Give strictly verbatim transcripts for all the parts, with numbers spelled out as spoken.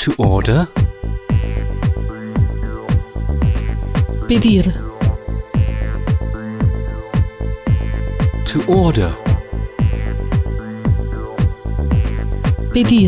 To order. Pedir. To order. Pedir.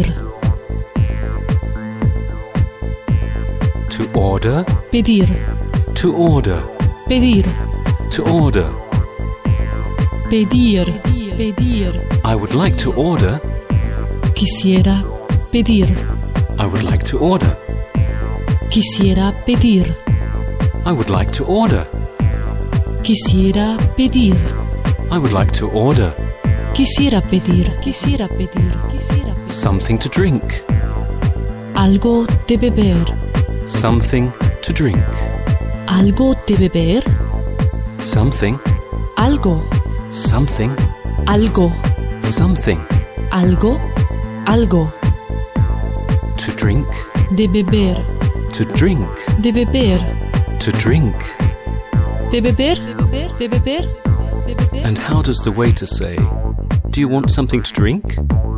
To order. Pedir. To order. Pedir. To order. Pedir. Pedir. I would like to order. Quisiera pedir. I would like to order. Quisiera pedir. I would like to order. Quisiera pedir. I would like to order. Quisiera pedir. Quisiera pedir. Quisiera pedir. Something to drink. Algo de beber. Something to drink. Algo de beber. Something. Algo. Something. Algo. Something. Algo. Algo. To drink. De beber. To drink. De beber. To drink. De beber. De beber. De beber. De beber. And how does the waiter say, "Do you want something to drink?"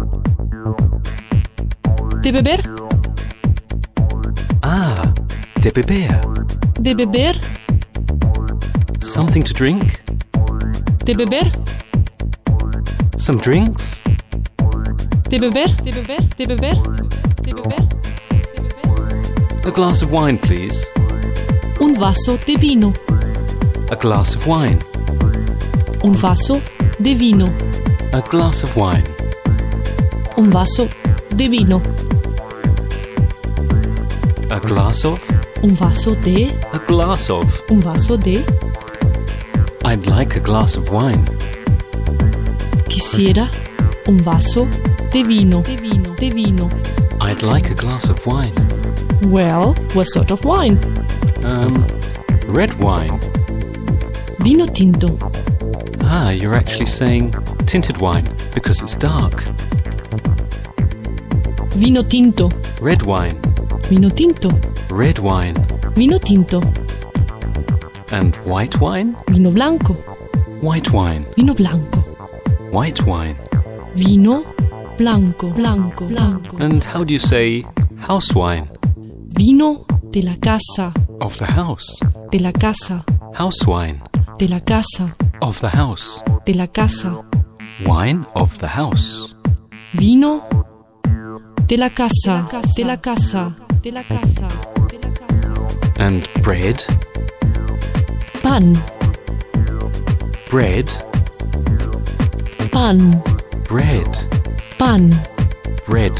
De beber. Ah, de beber. De beber. Something to drink? De beber. Some drinks? De beber. De beber. De beber. De beber. A glass of wine, please. Un vaso de vino. A glass of wine. Un vaso de vino. A glass of wine. Un vaso de vino. A glass of? Un vaso de. A glass of. Un vaso de. I'd like a glass of wine. Quisiera un vaso de vino. De vino. De vino. I'd like a glass of wine. Well, what sort of wine? Um, red wine. Vino tinto. Ah, you're actually saying tinted wine because it's dark. Vino tinto. Red wine. Vino tinto. Red wine. Vino tinto. And white wine? Vino blanco. White wine. Vino blanco. White wine. Vino blanco. Blanco. Blanco. And how do you say house wine? Vino de la casa. Of the house. De la casa. House wine. De la casa. Of the house. De la casa. Wine of the house. Vino de la casa. De la casa. De la casa. De la casa. And bread? Pan. Bread. Pan. Bread. Pan. Bread.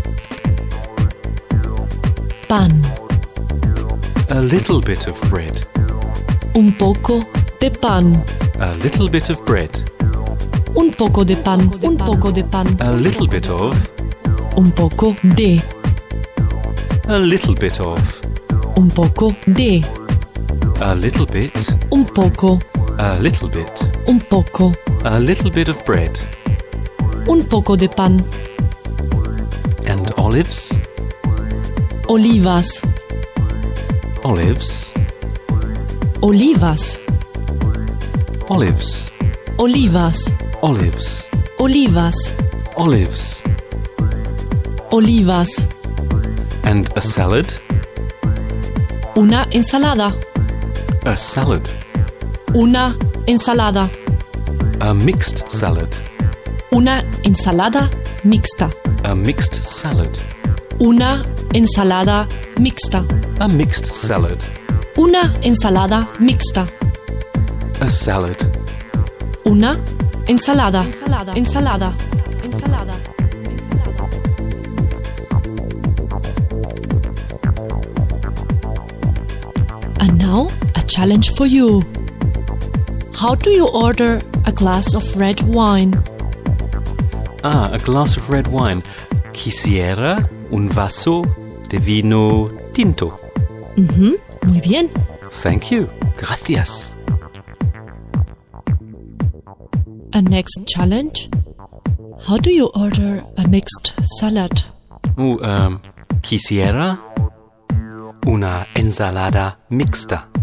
Pan. A little bit of bread. Un poco de pan. A little bit of bread. Un poco de pan. Un poco de pan. A little bit of. Un poco de. A little bit of. Un poco de. A little bit. Un poco. A little bit. Un poco. A little bit of bread. Un poco de pan. And olives? Olivas. Olives. Olivas. Olives. Olivas. Olives. Olivas. Olives. Olivas. And a salad? Una ensalada. A salad. Una ensalada. A mixed salad. Una ensalada mixta. A mixed salad. Una ensalada mixta. A mixed salad. Una ensalada mixta. A salad. Una ensalada. Ensalada. Ensalada. Ensalada. And now, a challenge for you. How do you order a glass of red wine? Ah, a glass of red wine. Quisiera un vaso de vino tinto. Mhm, muy bien. Thank you. Gracias. A next challenge. How do you order a mixed salad? Oh, um, quisiera una ensalada mixta.